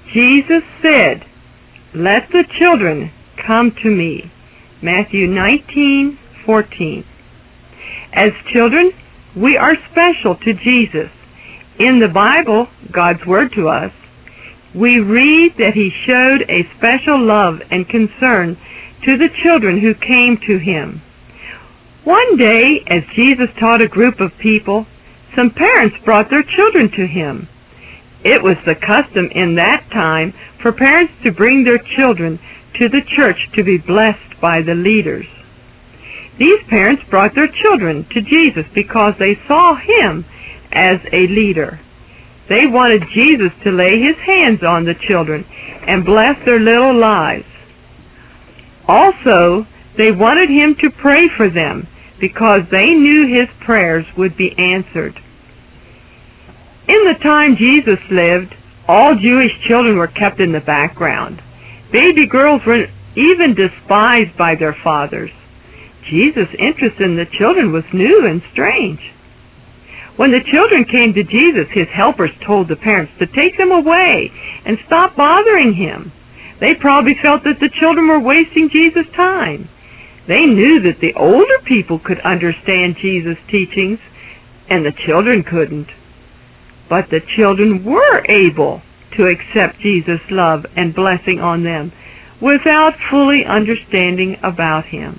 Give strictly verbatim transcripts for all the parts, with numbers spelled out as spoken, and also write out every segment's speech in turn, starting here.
Jesus said, "Let the children come to me." Matthew nineteen fourteen. As children, we are special to Jesus. In the Bible, God's Word to us, we read that He showed a special love and concern to the children who came to Him. One day, as Jesus taught a group of people, some parents brought their children to Him. It was the custom in that time for parents to bring their children to the church to be blessed by the leaders. These parents brought their children to Jesus because they saw Him as a leader. They wanted Jesus to lay His hands on the children and bless their little lives. Also, they wanted Him to pray for them because they knew His prayers would be answered. In the time Jesus lived, all Jewish children were kept in the background. Baby girls were even despised by their fathers. Jesus' interest in the children was new and strange. When the children came to Jesus, His helpers told the parents to take them away and stop bothering Him. They probably felt that the children were wasting Jesus' time. They knew that the older people could understand Jesus' teachings, and the children couldn't. But the children were able to accept Jesus' love and blessing on them without fully understanding about Him.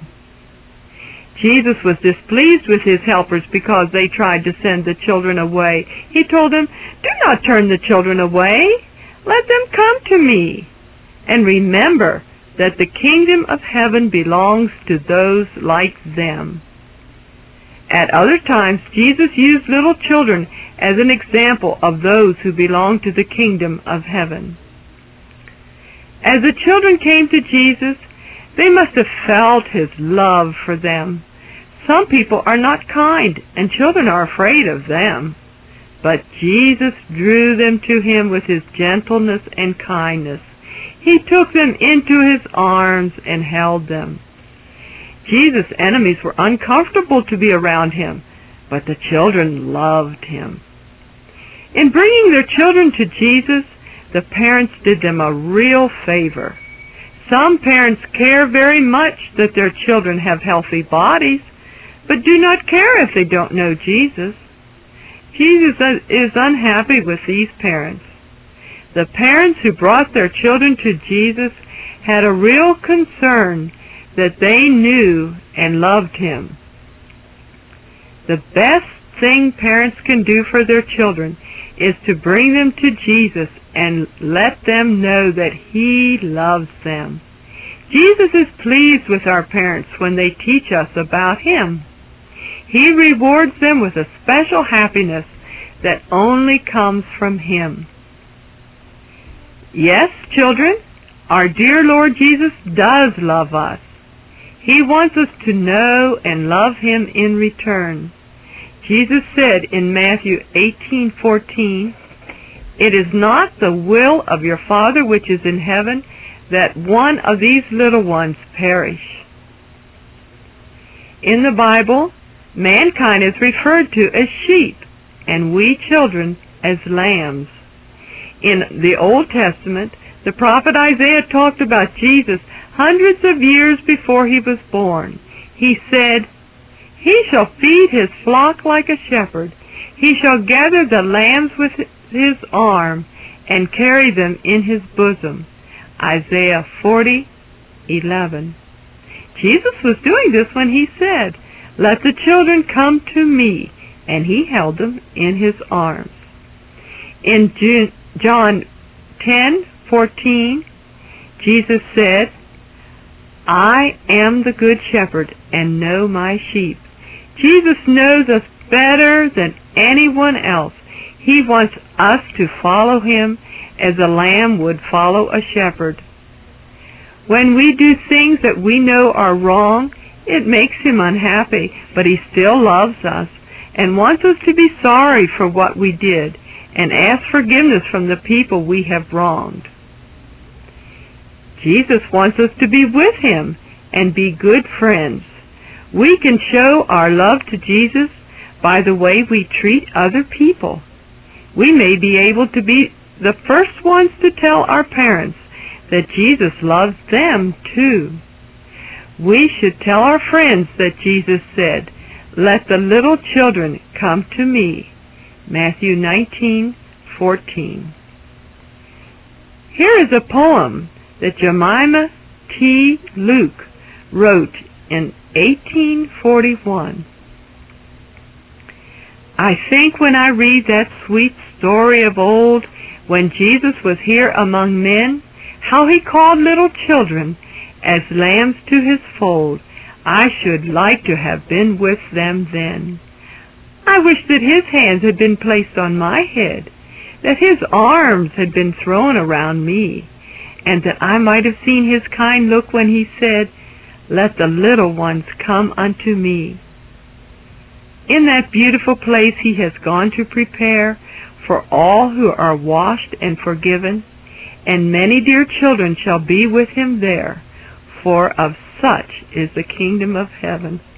Jesus was displeased with His helpers because they tried to send the children away. He told them, "Do not turn the children away. Let them come to me. And remember that the kingdom of heaven belongs to those like them." At other times, Jesus used little children as an example of those who belong to the kingdom of heaven. As the children came to Jesus, they must have felt His love for them. Some people are not kind, and children are afraid of them. But Jesus drew them to Him with His gentleness and kindness. He took them into His arms and held them. Jesus' enemies were uncomfortable to be around Him, but the children loved Him. In bringing their children to Jesus, the parents did them a real favor. Some parents care very much that their children have healthy bodies, but do not care if they don't know Jesus. Jesus is unhappy with these parents. The parents who brought their children to Jesus had a real concern that they knew and loved Him. The best thing parents can do for their children is to bring them to Jesus and let them know that He loves them. Jesus is pleased with our parents when they teach us about Him. He rewards them with a special happiness that only comes from Him. Yes, children, our dear Lord Jesus does love us. He wants us to know and love Him in return. Jesus said in Matthew eighteen fourteen, "It is not the will of your Father which is in heaven that one of these little ones perish." In the Bible, mankind is referred to as sheep, and we children as lambs. In the Old Testament, the prophet Isaiah talked about Jesus hundreds of years before He was born. He said, "He shall feed His flock like a shepherd. He shall gather the lambs with His arm and carry them in His bosom." Isaiah forty eleven. Jesus was doing this when He said, "Let the children come to me," and He held them in His arms. In John ten fourteen, Jesus said, "I am the good shepherd and know my sheep." Jesus knows us better than anyone else. He wants us to follow Him as a lamb would follow a shepherd. When we do things that we know are wrong, it makes Him unhappy, but He still loves us and wants us to be sorry for what we did and ask forgiveness from the people we have wronged. Jesus wants us to be with Him and be good friends. We can show our love to Jesus by the way we treat other people. We may be able to be the first ones to tell our parents that Jesus loves them too. We should tell our friends that Jesus said, "Let the little children come to me." Matthew nineteen fourteen. Here is a poem that Jemima T. Luke wrote in eighteen forty-one. I think when I read that sweet story of old, when Jesus was here among men, how he called little children as lambs to his fold, I should like to have been with them then. I wish that his hands had been placed on my head, that his arms had been thrown around me, and that I might have seen his kind look when he said, "Let the little ones come unto me." In that beautiful place he has gone to prepare for all who are washed and forgiven, and many dear children shall be with him there, for of such is the kingdom of heaven.